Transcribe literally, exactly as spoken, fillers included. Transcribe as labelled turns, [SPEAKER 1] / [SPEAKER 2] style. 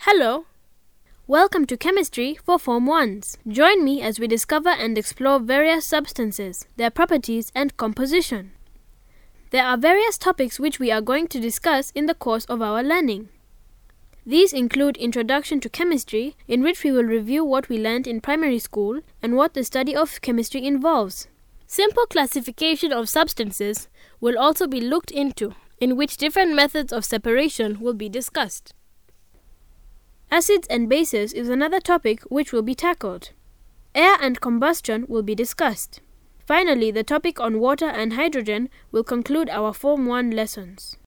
[SPEAKER 1] Hello. Welcome to Chemistry for Form ones. Join me as we discover and explore various substances, their properties and composition. There are various topics which we are going to discuss in the course of our learning. These include Introduction to Chemistry, in which we will review what we learned in primary school and what the study of chemistry involves. Simple classification of substances will also be looked into, in which different methods of separation will be discussed. Acids and bases is another topic which will be tackled. Air and combustion will be discussed. Finally, the topic on water and hydrogen will conclude our Form one lessons.